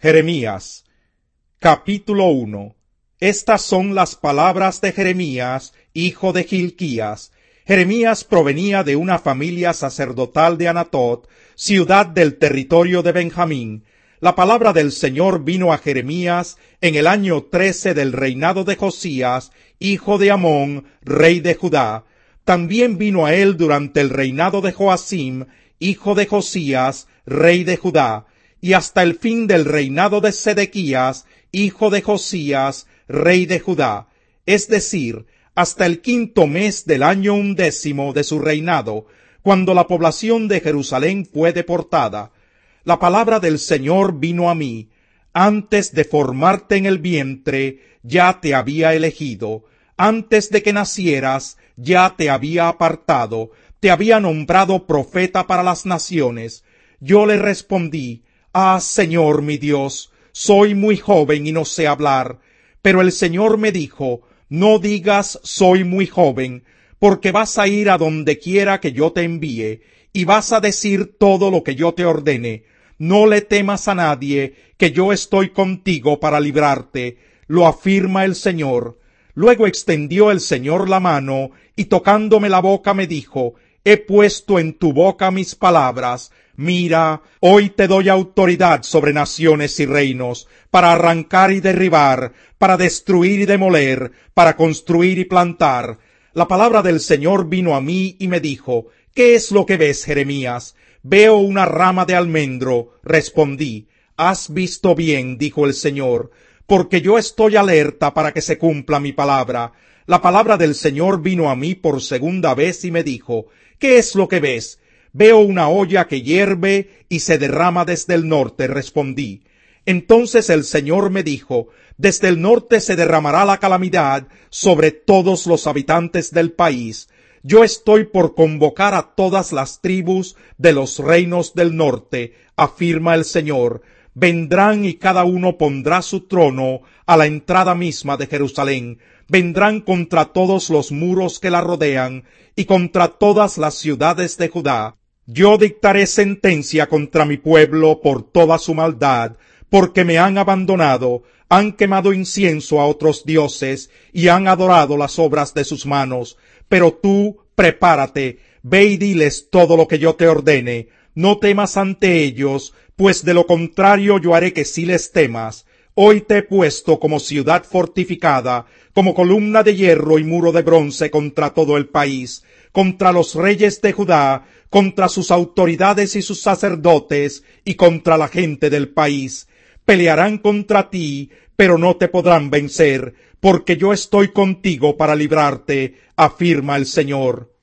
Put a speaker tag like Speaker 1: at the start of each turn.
Speaker 1: Jeremías, capítulo 1. Estas son las palabras de Jeremías, hijo de Hilquías. Jeremías provenía de una familia sacerdotal de Anatot, ciudad del territorio de Benjamín. La palabra del Señor vino a Jeremías en el año 13 del reinado de Josías, hijo de Amón, rey de Judá. También vino a él durante el reinado de Joacim, hijo de Josías, rey de Judá, y hasta el fin del reinado de Sedequías, hijo de Josías, rey de Judá, es decir, hasta el 5º mes del año 11º de su reinado, cuando la población de Jerusalén fue deportada. La palabra del Señor vino a mí: antes de formarte en el vientre, ya te había elegido; antes de que nacieras, ya te había apartado, te había nombrado profeta para las naciones. Yo le respondí: Ah, Señor mi Dios, soy muy joven y no sé hablar. Pero el Señor me dijo: no digas soy muy joven, porque vas a ir a donde quiera que yo te envíe, y vas a decir todo lo que yo te ordene. No le temas a nadie, que yo estoy contigo para librarte, lo afirma el Señor. Luego extendió el Señor la mano, y tocándome la boca me dijo: he puesto en tu boca mis palabras. Mira, hoy te doy autoridad sobre naciones y reinos, para arrancar y derribar, para destruir y demoler, para construir y plantar. La palabra del Señor vino a mí y me dijo: ¿qué es lo que ves, Jeremías? Veo una rama de almendro, respondí. Has visto bien, dijo el Señor, porque yo estoy alerta para que se cumpla mi palabra. La palabra del Señor vino a mí por segunda vez y me dijo: ¿qué es lo que ves? Veo una olla que hierve y se derrama desde el norte, respondí. Entonces el Señor me dijo: desde el norte se derramará la calamidad sobre todos los habitantes del país. Yo estoy por convocar a todas las tribus de los reinos del norte, afirma el Señor. Vendrán y cada uno pondrá su trono a la entrada misma de Jerusalén. Vendrán contra todos los muros que la rodean y contra todas las ciudades de Judá. Yo dictaré sentencia contra mi pueblo por toda su maldad, porque me han abandonado, han quemado incienso a otros dioses y han adorado las obras de sus manos. Pero tú, prepárate, ve y diles todo lo que yo te ordene. No temas ante ellos, pues de lo contrario yo haré que sí les temas. Hoy te he puesto como ciudad fortificada, como columna de hierro y muro de bronce contra todo el país, contra los reyes de Judá, contra sus autoridades y sus sacerdotes, y contra la gente del país. Pelearán contra ti, pero no te podrán vencer, porque yo estoy contigo para librarte, afirma el Señor.